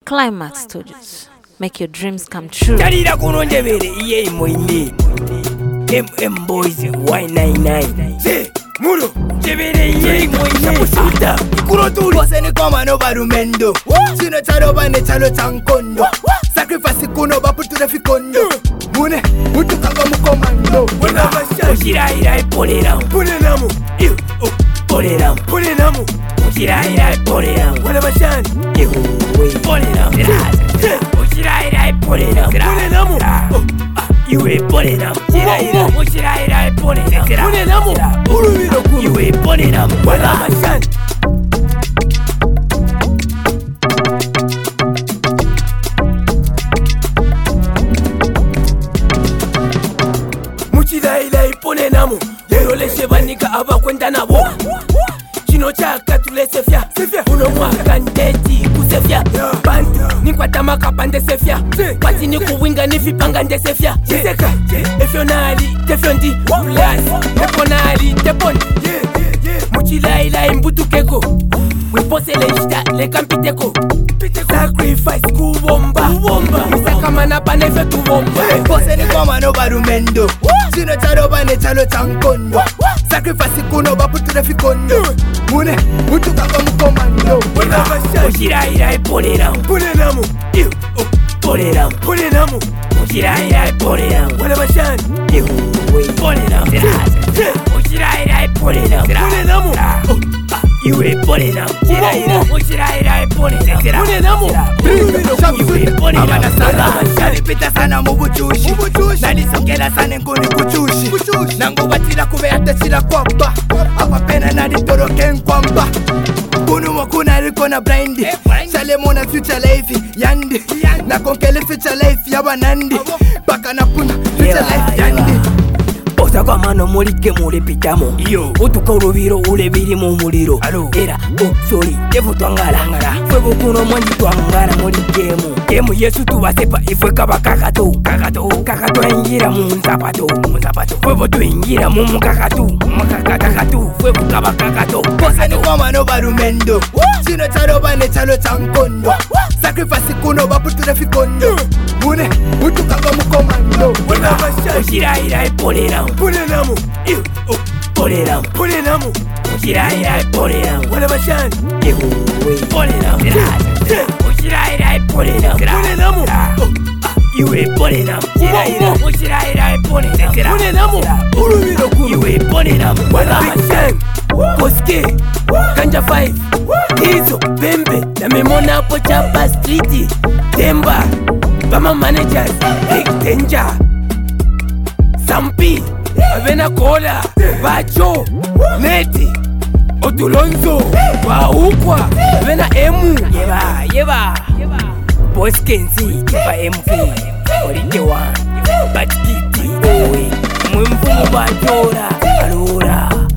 Climax Studios. Make your dreams come true. Charira kunonjebere iye moine. Boys Y99. Se muro jebere iye moine. Pusuta kurotuli. Boseni koma no barumendo. Sino charoba ne chalo chankondo. Sacrifice kuno baputura fikondo. Mune mutu kanga mukomando. Wena basha. Oshiraira iponeramu. Poneramu. Iyo. Poneramu. Poneramu. Oshiraira iponeramu. Wena basha. Iyo. Poneramu. Oshiraira iponeramu. Poneramu. Iwe poneramu. Oshiraira iponeramu. Poneramu. Urubiro kuno. Iwe poneramu. Wena basha. Muchidaila iponeramu. Lero lese banika abakwenda nabo. Chino chaka tulese fya. Uno mwaka ndeti kusefya. Bantu nikwata makapande sefya. Pati nikuwinga nifipanga ndesefya. Efyonali tefyondi. Ulasi eponali tepondi. Muchidaila imbutu keko. Wipose lejita lekampiteko. Sacrifice kubomba. Misakamana panefe tubomba. Boseni koma no barumendo. Sino charoba ne chalo chankondo. Sacrifice kuno baputura fikondo. Mune mutu kanga mukomando. Wena basha. Oshiraira iponeramu. Poneramu. Iyo. Poneramu. Poneramu. Oshiraira iponeramu. Wena basha. Iyo. Poneramu. Oshiraira iponeramu. Poneramu. Iwe poneramu. Oshiraira iponeramu. Poneramu. Iwe poneramu. Nalipita sana mubuchushi. Nalisongela sana ngoni kuchushi. Nangu batila kubeate sila kwamba. Apa pena nalitoroke nkwamba. Kunu mwakuna liko na blindi. Shale mona future life yandi. Na konkele future life yaba nandi. Baka na kuna future life yandi. Osaka mano mulike mulipitamo. Utuka urubiro ulebiri mu muliro. Era sorry evo twangala. Fwe bukuno mwanji twangala mulikemu. Kemu Yesu tubasepa ifwe kabakakato. Kakato ingira mu nzapato. Fwe botu ingira mu mukakatu. Mukakatu fwe bukabakakato. Boseni koma no barumendo. Sino charoba ne chalo chankondo. Sacrifice kuno baputura fikondo. Mune mutu kanga mukomando. Wena basha. Oshiraira iponeramu. Poneramu. Iyo. Poneramu. Poneramu. Oshiraira iponeramu. Wena basha. Iyo. Poneramu. Oshiraira iponeramu. Poneramu. Iwe poneramu. Oshiraira iponeramu. Poneramu. Urubiro kuno. Iwe poneramu. Wena basha. Koske Kanja 5 Hizo Bembe na memona hapo Chapa Street Temba Bama Managers Big Danger Sampi Avena Kola Bacho Neti Otulonzo Waukwa Avena Emu Yeba Boss Kenzi Kipa MV Orike One Batkiti Mwemfumu Batora Alora